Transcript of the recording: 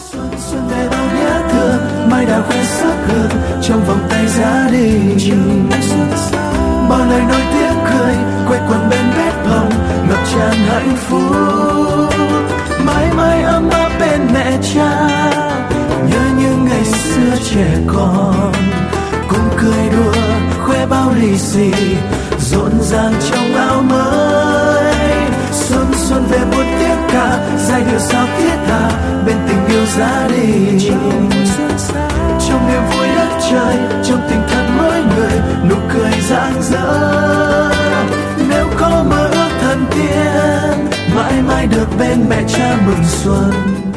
Xuân về bao nhớ thương, mai đào khoe sắc hương trong vòng tay gia đình. Bao lời nói tiếng cười quay quần bên bếp hồng, ngập tràn hạnh phúc. Mãi mãi ấm áp bên mẹ cha, nhớ những ngày xưa trẻ con, cùng cười đùa khoe bao lì xì, rộn ràng trong áo mới. Xuân xuân về muôn tiếng ca, giai điệu sao thiết tha bên tình yêu gia đình. Trong niềm vui đất trời, trong tình thân mỗi người, nụ cười rạng rỡ. Nếu có mơ ước thần tiên, mãi mãi được bên mẹ cha mừng xuân.